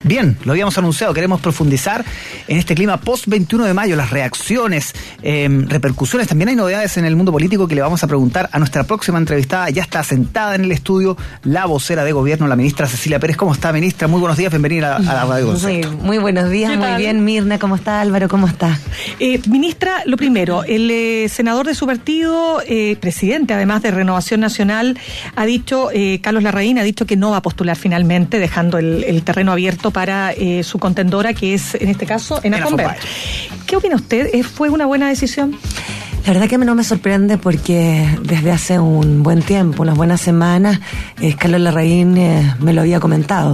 Bien, lo habíamos anunciado, queremos profundizar en este clima post-21 de mayo, las reacciones, repercusiones. También hay novedades en el mundo político que le vamos a preguntar a nuestra próxima entrevistada. Ya está sentada en el estudio la vocera de gobierno, la ministra Cecilia Pérez. ¿Cómo está, ministra? Muy buenos días, bienvenida a la Radio Concepto. Muy buenos días, muy bien, Mirna. ¿Cómo está, Álvaro? ¿Cómo está? Ministra, lo primero, el senador de su partido, presidente además de Renovación Nacional, ha dicho, Carlos Larraín ha dicho que no va a postular finalmente, dejando el terreno abierto para su contendora, que es en este caso Enna Fonberg. ¿Qué opina usted? ¿Fue una buena decisión? La verdad que a mí no me sorprende porque desde hace un buen tiempo, unas buenas semanas, Carlos Larraín me lo había comentado,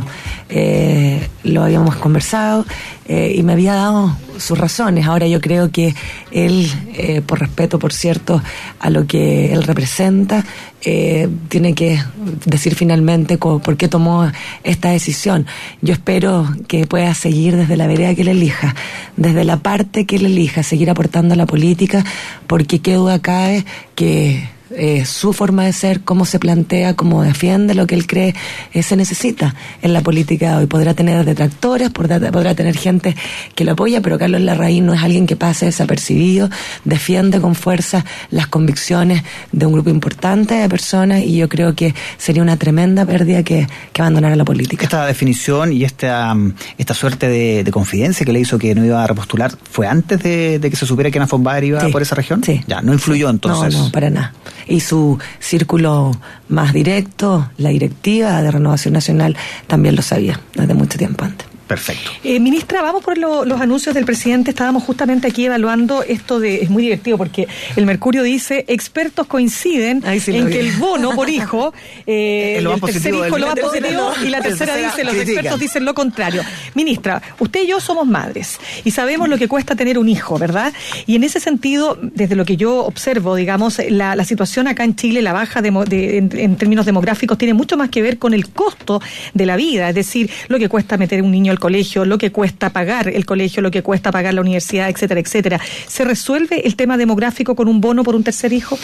lo habíamos conversado y me había dado sus razones. Ahora yo creo que él, por respeto, por cierto, a lo que él representa, tiene que decir finalmente por qué tomó esta decisión. Yo espero que pueda seguir desde la vereda que él elija, desde la parte que él elija, seguir aportando a la política, porque qué duda cabe que su forma de ser, cómo se plantea, cómo defiende lo que él cree, se necesita en la política de hoy. Podrá tener detractores, podrá tener gente que lo apoya, pero Carlos Larraín no es alguien que pase desapercibido, defiende con fuerza las convicciones de un grupo importante de personas, y yo creo que sería una tremenda pérdida que abandonara la política. Esta definición y esta suerte de confidencia que le hizo que no iba a repostular, ¿fue antes de que se supiera que Enna Fonberg iba por esa región? Sí. Ya, no influyó entonces. No, para nada. Y su círculo más directo, la directiva de Renovación Nacional, también lo sabía desde mucho tiempo antes. Perfecto. Ministra, vamos por los anuncios del presidente. Estábamos justamente aquí evaluando esto es muy divertido porque el Mercurio dice, expertos coinciden en que el bono por hijo, el tercer hijo lo va positivo y la tercera dice, los expertos dicen lo contrario. Ministra, usted y yo somos madres y sabemos lo que cuesta tener un hijo, ¿verdad? Y en ese sentido, desde lo que yo observo, digamos, la situación acá en Chile, la baja en términos demográficos, tiene mucho más que ver con el costo de la vida, es decir, lo que cuesta meter un niño al colegio, lo que cuesta pagar el colegio, lo que cuesta pagar la universidad, etcétera, etcétera. ¿Se resuelve el tema demográfico con un bono por un tercer hijo?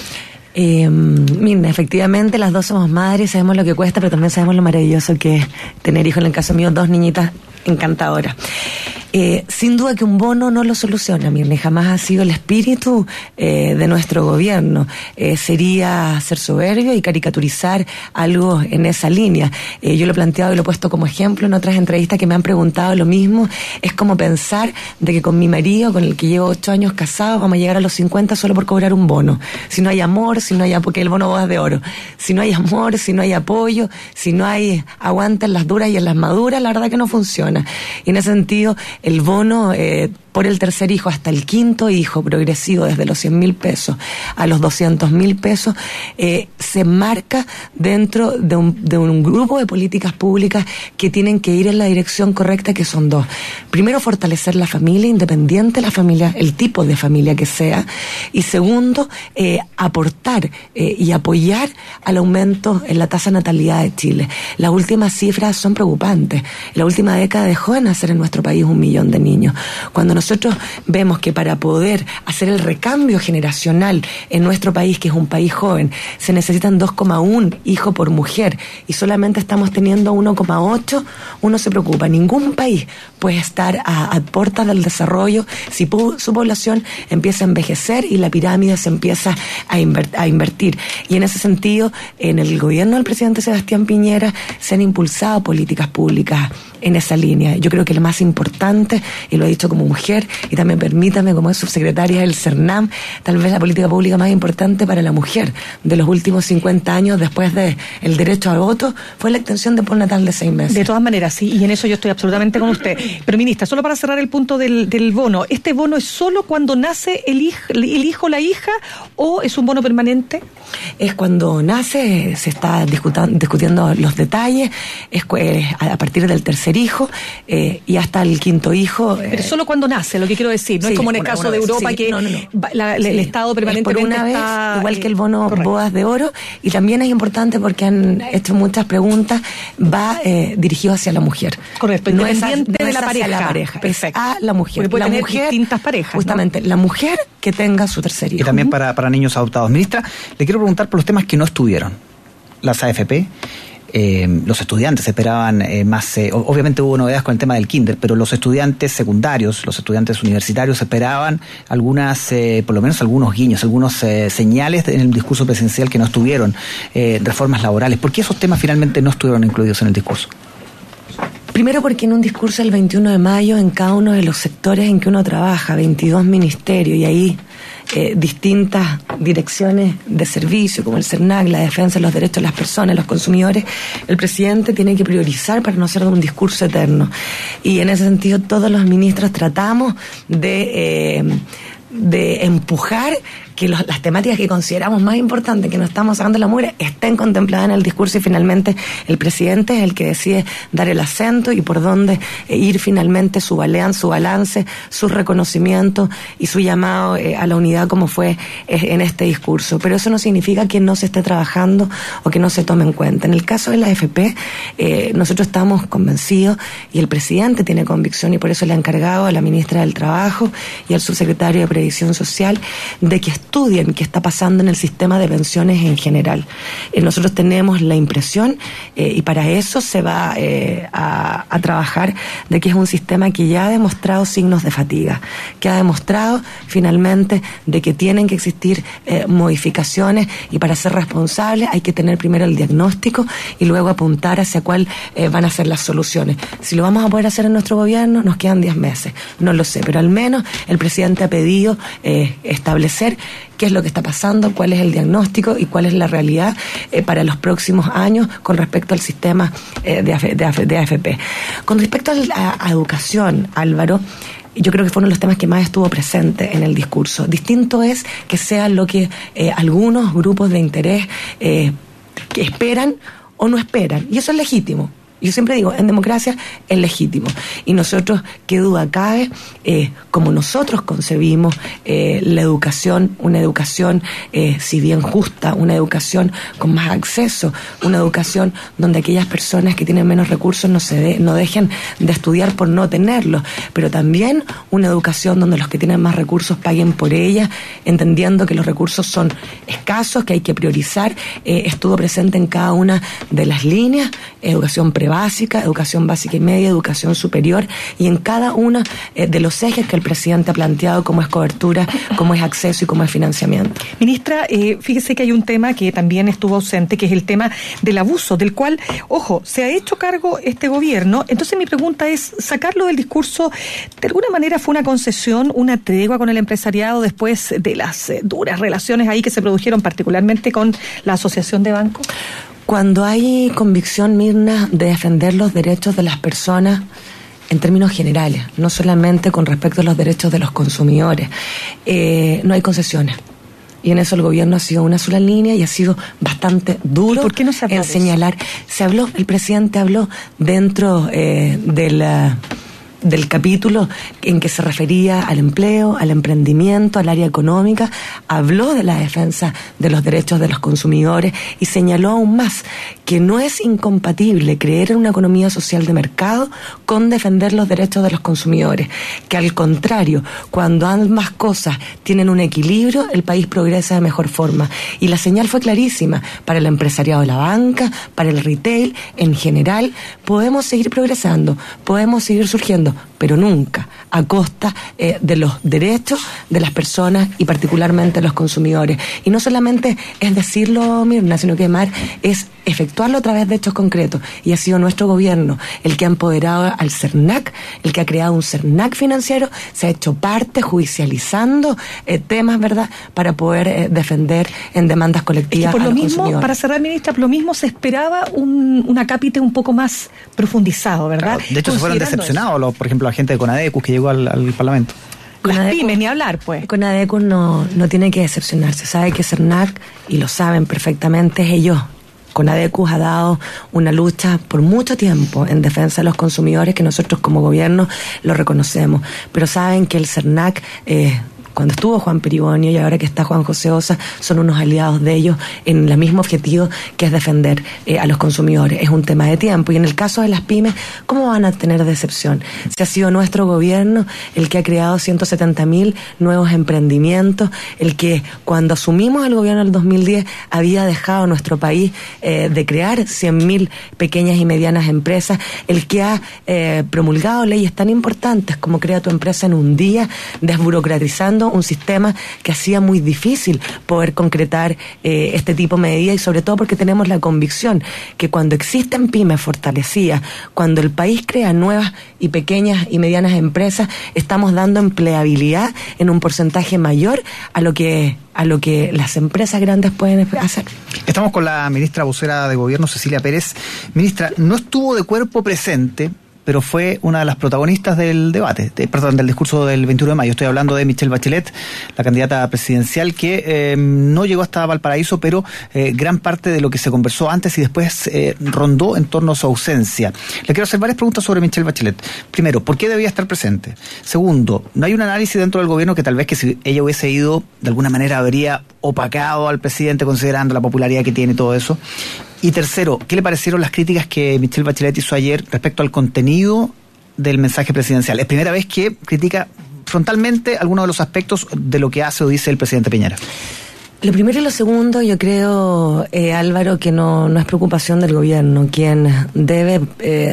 Mira, efectivamente las dos somos madres, sabemos lo que cuesta, pero también sabemos lo maravilloso que es tener hijos. En el caso mío, 2 niñitas encantadoras. Sin duda que un bono no lo soluciona, Mirna, jamás ha sido el espíritu de nuestro gobierno. Sería ser soberbio y caricaturizar algo en esa línea. Yo lo he planteado y lo he puesto como ejemplo en otras entrevistas que me han preguntado lo mismo. Es como pensar de que con mi marido, con el que llevo 8 años casado, vamos a llegar a los 50 solo por cobrar un bono. Si no hay amor, porque el bono bodas de oro. Si no hay amor, si no hay apoyo, si no hay aguante en las duras y en las maduras, la verdad que no funciona. Y en ese sentido, el bono por el tercer hijo hasta el quinto hijo, progresivo desde los 100.000 pesos a los 200.000 pesos, se marca dentro de un grupo de políticas públicas que tienen que ir en la dirección correcta, que son 2. Primero, fortalecer la familia, independiente la familia, el tipo de familia que sea. Y segundo, aportar y apoyar al aumento en la tasa de natalidad de Chile. Las últimas cifras son preocupantes. La última década dejó de nacer en nuestro país 1 millón de niños. Cuando nosotros vemos que para poder hacer el recambio generacional en nuestro país, que es un país joven, se necesitan 2,1 hijos por mujer y solamente estamos teniendo 1,8, uno se preocupa. Ningún país puede estar a puertas del desarrollo si su población empieza a envejecer y la pirámide se empieza a invertir. Y en ese sentido, en el gobierno del presidente Sebastián Piñera se han impulsado políticas públicas en esa línea. Yo creo que lo más importante, y lo he dicho como mujer, y también permítame como es subsecretaria del CERNAM, tal vez la política pública más importante para la mujer de los últimos 50 años, después del derecho al voto, fue la extensión de postnatal de 6 meses. De todas maneras, sí, y en eso yo estoy absolutamente con usted. Pero, ministra, solo para cerrar el punto del bono, ¿este bono es solo cuando nace el hijo o la hija, o es un bono permanente? Es cuando nace, se está discutiendo los detalles, es a partir del tercer hijo y hasta el quinto hijo. Pero solo cuando nace, lo que quiero decir, no es como en el caso de Europa, sí, que el Estado permanentemente por una está, vez, igual que el bono correcto. Bodas de oro, y también es importante porque han hecho muchas preguntas, va dirigido hacia la mujer. Correcto, no independiente es de la pareja. Perfecto. Es a la mujer. Porque puede la tener mujer, distintas parejas, justamente, ¿no? la mujer que tenga su tercer hijo. Y también para niños adoptados. Ministra, le quiero preguntar por los temas que no estuvieron. Las AFP, los estudiantes esperaban más, obviamente hubo novedades con el tema del kinder, pero los estudiantes secundarios, los estudiantes universitarios esperaban algunas, por lo menos algunos guiños, algunos señales en el discurso presidencial que no estuvieron, reformas laborales. ¿Por qué esos temas finalmente no estuvieron incluidos en el discurso? Primero porque en un discurso el 21 de mayo, en cada uno de los sectores en que uno trabaja, 22 ministerios, y ahí distintas direcciones de servicio, como el CERNAC, la defensa de los derechos de las personas, los consumidores, el presidente tiene que priorizar para no hacer un discurso eterno. Y en ese sentido todos los ministros tratamos de empujar que las temáticas que consideramos más importantes, que nos estamos sacando la mugre, estén contempladas en el discurso, y finalmente el presidente es el que decide dar el acento y por dónde ir finalmente su balance, su reconocimiento y su llamado a la unidad, como fue en este discurso. Pero eso no significa que no se esté trabajando o que no se tome en cuenta. En el caso de la AFP, nosotros estamos convencidos, y el presidente tiene convicción, y por eso le ha encargado a la ministra del Trabajo y al subsecretario de Previsión Social de que estudien qué está pasando en el sistema de pensiones en general. Nosotros tenemos la impresión, y para eso se va a trabajar, de que es un sistema que ya ha demostrado signos de fatiga, que ha demostrado finalmente de que tienen que existir modificaciones, y para ser responsables hay que tener primero el diagnóstico y luego apuntar hacia cuál van a ser las soluciones. Si lo vamos a poder hacer en nuestro gobierno, nos quedan 10 meses, no lo sé, pero al menos el presidente ha pedido establecer qué es lo que está pasando, cuál es el diagnóstico y cuál es la realidad para los próximos años con respecto al sistema de AFP. Con respecto a educación, Álvaro, yo creo que fue uno de los temas que más estuvo presente en el discurso. Distinto es que sea lo que algunos grupos de interés que esperan o no esperan, y eso es legítimo. Yo siempre digo, en democracia es legítimo. Y nosotros, qué duda cabe, como nosotros concebimos la educación, una educación si bien justa, una educación con más acceso, una educación donde aquellas personas que tienen menos recursos no dejen de estudiar por no tenerlos, pero también una educación donde los que tienen más recursos paguen por ella, entendiendo que los recursos son escasos, que hay que priorizar. Estuvo presente en cada una de las líneas, educación básica, educación básica y media, educación superior, y en cada uno de los ejes que el presidente ha planteado, como es cobertura, como es acceso y como es financiamiento. Ministra, fíjese que hay un tema que también estuvo ausente, que es el tema del abuso, del cual, ojo, se ha hecho cargo este gobierno. Entonces mi pregunta es, sacarlo del discurso, ¿de alguna manera fue una concesión, una tregua con el empresariado después de las duras relaciones ahí que se produjeron particularmente con la Asociación de Bancos? Cuando hay convicción, Mirna, de defender los derechos de las personas en términos generales, no solamente con respecto a los derechos de los consumidores, no hay concesiones. Y en eso el gobierno ha sido una sola línea y ha sido bastante duro. ¿Por qué no se habló en señalar? El presidente habló dentro del capítulo en que se refería al empleo, al emprendimiento, al área económica, habló de la defensa de los derechos de los consumidores y señaló aún más que no es incompatible creer en una economía social de mercado con defender los derechos de los consumidores, que al contrario, cuando ambas cosas tienen un equilibrio, el país progresa de mejor forma. Y la señal fue clarísima: para el empresariado de la banca, para el retail, en general, podemos seguir progresando, podemos seguir surgiendo, pero nunca a costa de los derechos de las personas y particularmente de los consumidores. Y no solamente es decirlo, Mirna, sino que además es efectuarlo a través de hechos concretos. Y ha sido nuestro gobierno el que ha empoderado al CERNAC, el que ha creado un CERNAC financiero, se ha hecho parte judicializando temas, ¿verdad?, para poder defender en demandas colectivas por a lo los mismo, consumidores. para cerrar, ministra, por lo mismo se esperaba un acápite un poco más profundizado, ¿verdad? Claro, de hecho, se fueron decepcionados, por ejemplo, la gente de Conadecus que llegó al Parlamento. Las pymes, ni hablar, pues. Conadecus no tiene que decepcionarse. Sabe que CERNAC, y lo saben perfectamente, ellos. Conadecus ha dado una lucha por mucho tiempo en defensa de los consumidores, que nosotros como gobierno lo reconocemos. Pero saben que el CERNAC, cuando estuvo Juan Peribonio y ahora que está Juan José Ossa, son unos aliados de ellos en el mismo objetivo que es defender a los consumidores. Es un tema de tiempo. Y en el caso de las pymes, ¿cómo van a tener decepción? Si ha sido nuestro gobierno el que ha creado 170.000 nuevos emprendimientos, el que cuando asumimos el gobierno en el 2010 había dejado nuestro país de crear 100.000 pequeñas y medianas empresas, el que ha promulgado leyes tan importantes como Crea tu empresa en un día, desburocratizando un sistema que hacía muy difícil poder concretar este tipo de medidas, y sobre todo porque tenemos la convicción que cuando existen pymes fortalecidas, cuando el país crea nuevas y pequeñas y medianas empresas, estamos dando empleabilidad en un porcentaje mayor a lo que las empresas grandes pueden hacer. Estamos con la ministra vocera de Gobierno, Cecilia Pérez. Ministra, no estuvo de cuerpo presente, pero fue una de las protagonistas del debate, del discurso del 21 de mayo. Estoy hablando de Michelle Bachelet, la candidata presidencial, que no llegó hasta Valparaíso, pero gran parte de lo que se conversó antes y después rondó en torno a su ausencia. Le quiero hacer varias preguntas sobre Michelle Bachelet. Primero, ¿por qué debía estar presente? Segundo, ¿no hay un análisis dentro del gobierno que tal vez que si ella hubiese ido, de alguna manera habría opacado al presidente considerando la popularidad que tiene y todo eso? Y tercero, ¿qué le parecieron las críticas que Michelle Bachelet hizo ayer respecto al contenido del mensaje presidencial? Es primera vez que critica frontalmente algunos de los aspectos de lo que hace o dice el presidente Piñera. Lo primero y lo segundo, yo creo, Álvaro, que no es preocupación del gobierno. Quien debe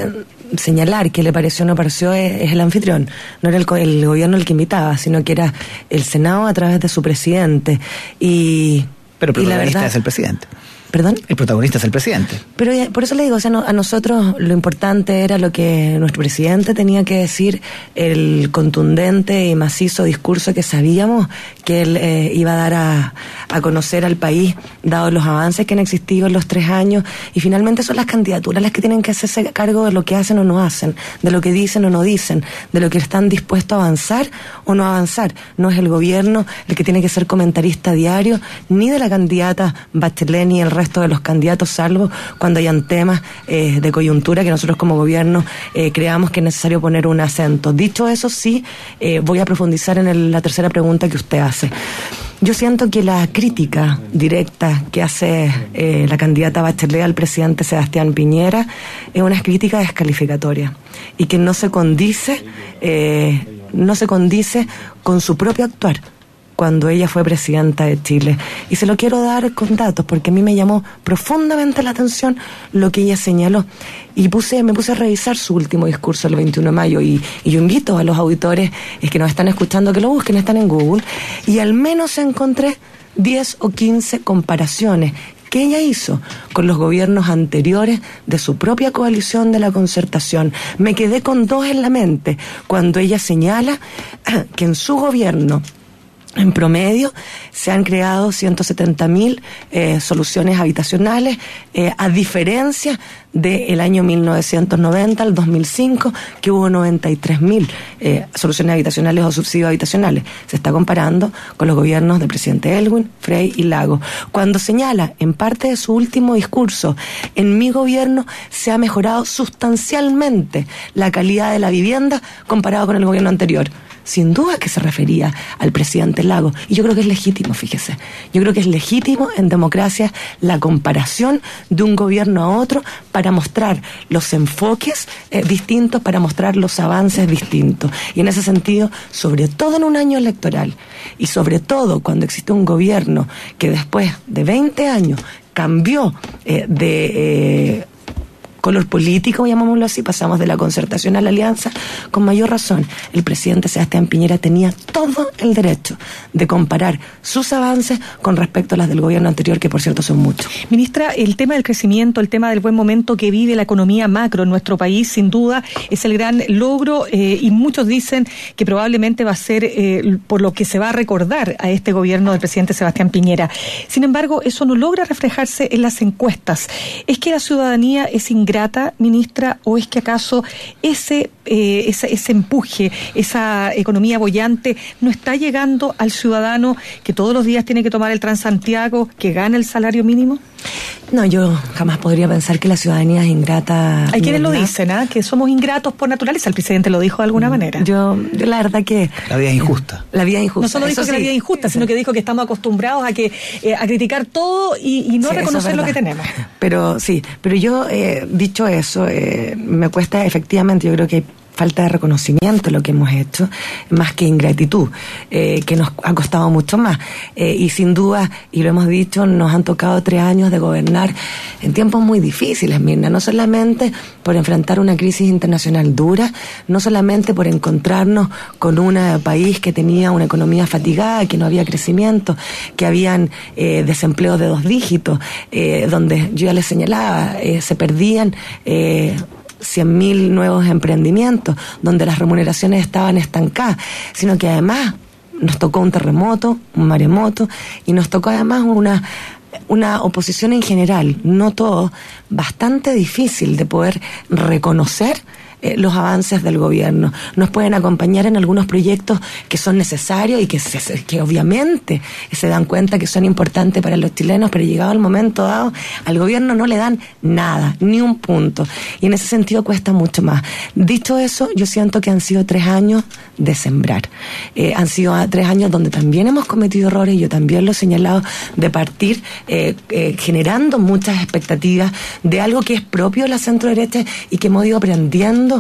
señalar que le pareció o no pareció es el anfitrión. No era el gobierno el que invitaba, sino que era el Senado a través de su presidente. Pero el protagonista es el presidente. ¿Perdón? El protagonista es el presidente. Pero por eso le digo, o sea, a nosotros lo importante era lo que nuestro presidente tenía que decir, el contundente y macizo discurso que sabíamos que él iba a dar a conocer al país, dado los avances que han existido en los 3 años, y finalmente son las candidaturas las que tienen que hacerse cargo de lo que hacen o no hacen, de lo que dicen o no dicen, de lo que están dispuestos a avanzar o no avanzar. No es el gobierno el que tiene que ser comentarista diario, ni de la candidata Bachelet, ni el resto de los candidatos, salvo cuando hayan temas de coyuntura que nosotros como gobierno creamos que es necesario poner un acento. Dicho eso, sí, voy a profundizar en la tercera pregunta que usted hace. Yo siento que la crítica directa que hace la candidata Bachelet al presidente Sebastián Piñera es una crítica descalificatoria y que no se condice con su propio actuar cuando ella fue presidenta de Chile. Y se lo quiero dar con datos, porque a mí me llamó profundamente la atención lo que ella señaló. Y me puse a revisar su último discurso el 21 de mayo, y yo invito a los auditores que nos están escuchando que lo busquen, están en Google, y al menos encontré 10 o 15 comparaciones que ella hizo con los gobiernos anteriores de su propia coalición de la Concertación. Me quedé con 2 en la mente, cuando ella señala que en su gobierno, en promedio, se han creado 170.000 soluciones habitacionales, a diferencia del año 1990 al 2005, que hubo 93.000 soluciones habitacionales o subsidios habitacionales. Se está comparando con los gobiernos del presidente Elwin, Frey y Lagos. Cuando señala, en parte de su último discurso, en mi gobierno se ha mejorado sustancialmente la calidad de la vivienda comparado con el gobierno anterior. Sin duda que se refería al presidente Lagos. Y yo creo que es legítimo, fíjese. Yo creo que es legítimo en democracia la comparación de un gobierno a otro para mostrar los enfoques distintos, para mostrar los avances distintos. Y en ese sentido, sobre todo en un año electoral, y sobre todo cuando existe un gobierno que después de 20 años cambió de color político, llamámoslo así, pasamos de la Concertación a la Alianza, con mayor razón, el presidente Sebastián Piñera tenía todo el derecho de comparar sus avances con respecto a las del gobierno anterior, que por cierto son muchos. Ministra, el tema del crecimiento, el tema del buen momento que vive la economía macro en nuestro país, sin duda, es el gran logro, y muchos dicen que probablemente va a ser por lo que se va a recordar a este gobierno del presidente Sebastián Piñera. Sin embargo, eso no logra reflejarse en las encuestas. ¿Es que la ciudadanía es ingrata, ministra, o es que acaso ese empuje, esa economía boyante no está llegando al ciudadano que todos los días tiene que tomar el Transantiago, que gana el salario mínimo? No, yo jamás podría pensar que la ciudadanía es ingrata. Hay quienes lo dicen, que somos ingratos por naturaleza. El presidente lo dijo de alguna manera. Yo la verdad que... La vida es injusta. La vida es injusta. No solo dijo que la vida es injusta, sino que dijo que estamos acostumbrados a criticar todo y no reconocer lo que tenemos. Pero yo, dicho eso, me cuesta efectivamente, yo creo que hay falta de reconocimiento lo que hemos hecho, más que ingratitud, que nos ha costado mucho más. Y sin duda, y lo hemos dicho, nos han tocado 3 años de gobernar en tiempos muy difíciles, Mirna, no solamente por enfrentar una crisis internacional dura, no solamente por encontrarnos con un país que tenía una economía fatigada, que no había crecimiento, que habían desempleos de 2 dígitos, donde yo ya les señalaba, se perdían 100.000 nuevos emprendimientos, donde las remuneraciones estaban estancadas, sino que además nos tocó un terremoto, un maremoto, y nos tocó además una oposición en general, no todo, bastante difícil de poder reconocer los avances del gobierno. Nos pueden acompañar en algunos proyectos que son necesarios y que obviamente se dan cuenta que son importantes para los chilenos, pero llegado el momento dado, al gobierno no le dan nada, ni un punto. Y en ese sentido cuesta mucho más. Dicho eso, yo siento que han sido 3 años de sembrar. Han sido 3 años donde también hemos cometido errores, y yo también lo he señalado, de partir generando muchas expectativas de algo que es propio de la centro derecha y que hemos ido aprendiendo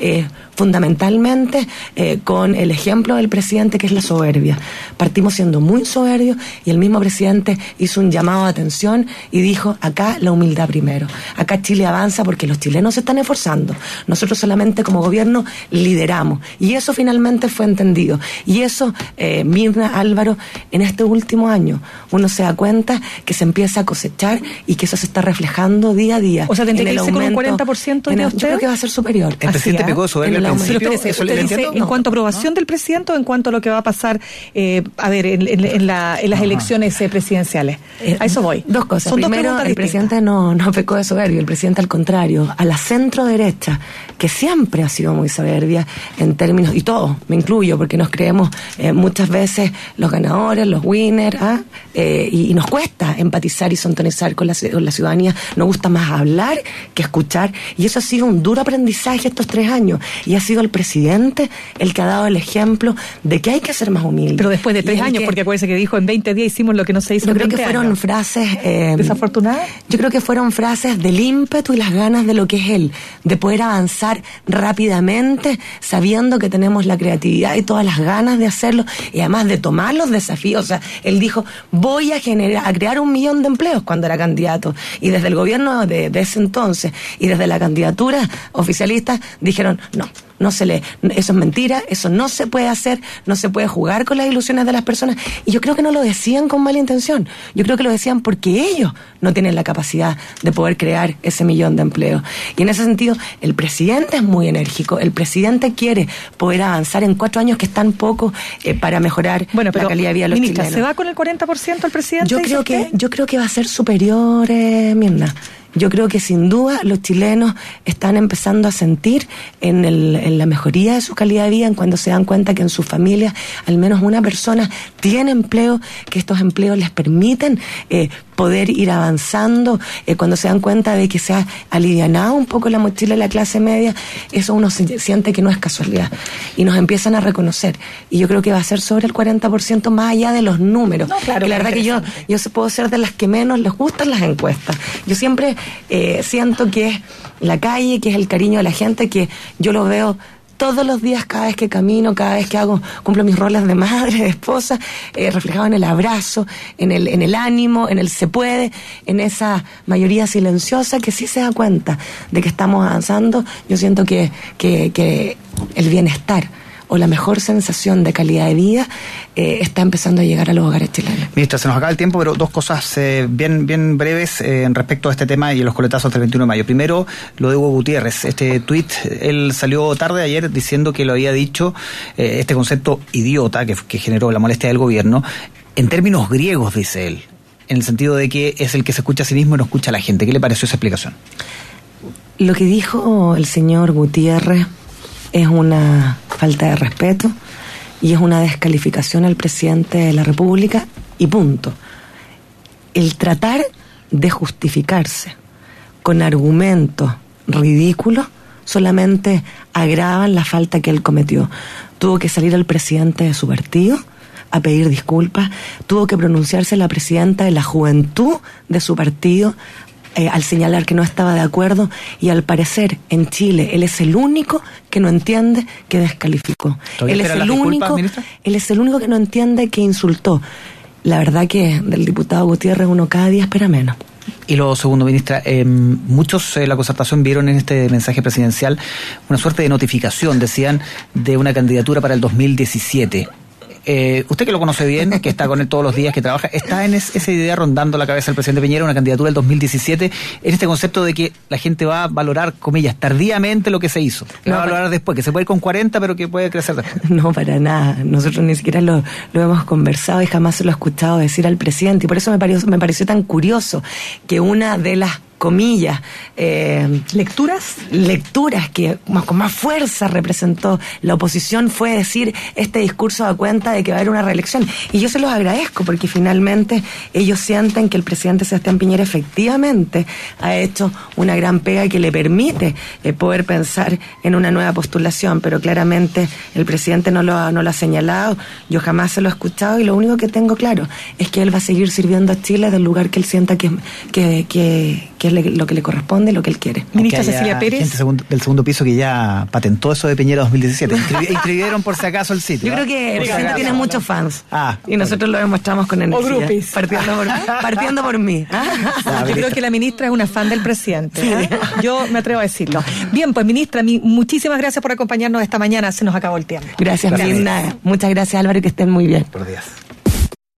fundamentalmente con el ejemplo del presidente, que es la soberbia. Partimos siendo muy soberbios y el mismo presidente hizo un llamado de atención y dijo: acá la humildad primero, acá Chile avanza porque los chilenos se están esforzando, nosotros solamente como gobierno lideramos, y eso finalmente fue entendido. Y eso, Mirna, Álvaro, en este último año uno se da cuenta que se empieza a cosechar y que eso se está reflejando día a día. O sea, tendría que irse con un 40% de usted. Yo creo que va a ser superior. El presidente pegó soberbia al principio. ¿Usted dice en cuanto a aprobación del presidente o en cuanto a lo que va a pasar en las elecciones presidenciales? A eso voy. 2 cosas. Son Primero, 2 preguntas el presidente no pecó de soberbio. El presidente, al contrario, a la centro derecha, que siempre ha sido muy soberbia en términos, y todos, me incluyo, porque nos creemos muchas veces los ganadores, los winners, y nos cuesta empatizar y sintonizar con la ciudadanía. Nos gusta más hablar que escuchar, y eso ha sido un duro aprendizaje estos 3 años, y ha sido el presidente el que ha dado el ejemplo de que hay que ser más humilde. Pero después de 3 años, porque acuérdense que dijo: en 20 días hicimos lo que no se hizo en 20 años. Yo creo que fueron frases desafortunadas. Yo creo que fueron frases del ímpetu y las ganas de lo que es él, de poder avanzar rápidamente, sabiendo que tenemos la creatividad y todas las ganas de hacerlo, y además de tomar los desafíos. O sea, él dijo: voy a crear 1 millón de empleos cuando era candidato, y desde el gobierno de ese entonces y desde la candidatura oficialista dijeron: eso es mentira, eso no se puede hacer, no se puede jugar con las ilusiones de las personas. Y yo creo que no lo decían con mala intención, yo creo que lo decían porque ellos no tienen la capacidad de poder crear ese 1 millón de empleos. Y en ese sentido, el presidente es muy enérgico, el presidente quiere poder avanzar en 4 años, que es tan poco para mejorar la calidad de vida de los chilenos. ¿Se va con el 40% el presidente? Yo creo que va a ser superior, Mirna. Yo creo que sin duda los chilenos están empezando a sentir en la mejoría de su calidad de vida, en cuando se dan cuenta que en sus familias al menos una persona tiene empleo, que estos empleos les permiten poder ir avanzando, cuando se dan cuenta de que se ha alivianado un poco la mochila de la clase media. Eso uno siente que no es casualidad, y nos empiezan a reconocer, y yo creo que va a ser sobre el 40% más allá de los números. No, claro, que la verdad que yo puedo ser de las que menos les gustan las encuestas. Yo siempre siento que es la calle, que es el cariño de la gente, que yo lo veo todos los días, cada vez que camino, cada vez que cumplo mis roles de madre, de esposa, reflejado en el abrazo, en el ánimo, en el se puede, en esa mayoría silenciosa que sí se da cuenta de que estamos avanzando. Yo siento que el bienestar o la mejor sensación de calidad de vida está empezando a llegar a los hogares chilenos. Ministra, se nos acaba el tiempo, pero 2 cosas bien breves respecto a este tema y los coletazos del 21 de mayo. Primero, lo de Hugo Gutiérrez. Este tuit, él salió tarde ayer diciendo que lo había dicho, este concepto idiota que generó la molestia del gobierno, en términos griegos, dice él, en el sentido de que es el que se escucha a sí mismo y no escucha a la gente. ¿Qué le pareció esa explicación? Lo que dijo el señor Gutiérrez es una falta de respeto y es una descalificación al presidente de la República, y punto. El tratar de justificarse con argumentos ridículos solamente agravan la falta que él cometió. Tuvo que salir el presidente de su partido a pedir disculpas, tuvo que pronunciarse la presidenta de la juventud de su partido al señalar que no estaba de acuerdo, y al parecer en Chile él es el único que no entiende que descalificó. Él es el único que no entiende que insultó. La verdad que del diputado Gutiérrez uno cada día espera menos. Y lo segundo, ministra, muchos la Concertación vieron en este mensaje presidencial una suerte de notificación, decían, de una candidatura para el 2017. Usted que lo conoce bien, que está con él todos los días, que trabaja, ¿está en esa idea rondando la cabeza del presidente Piñera, una candidatura del 2017, en este concepto de que la gente va a valorar, comillas, tardíamente lo que se hizo? Que no, va a valorar después, que se puede ir con 40, pero que puede crecer después. No, para nada. Nosotros ni siquiera lo hemos conversado y jamás se lo he escuchado decir al presidente. Y por eso me pareció tan curioso que una de las comillas, lecturas que con más fuerza representó la oposición fue decir: este discurso da cuenta de que va a haber una reelección. Y yo se los agradezco, porque finalmente ellos sienten que el presidente Sebastián Piñera efectivamente ha hecho una gran pega que le permite poder pensar en una nueva postulación, pero claramente el presidente no lo ha señalado, yo jamás se lo he escuchado, y lo único que tengo claro es que él va a seguir sirviendo a Chile del lugar que él sienta que es lo que le corresponde, lo que él quiere. Ministra Cecilia Pérez. Gente del segundo piso que ya patentó eso de Piñera 2017. Inscribieron por si acaso el sitio. Yo creo que el presidente tiene muchos fans. Y nosotros lo demostramos con energía. O groupies. Partiendo por mí. Yo creo que la ministra es una fan del presidente. Sí. Yo me atrevo a decirlo. Bien, pues ministra, muchísimas gracias por acompañarnos esta mañana. Se nos acabó el tiempo. Gracias. Muchas gracias, Álvaro, y que estén muy bien. Por días.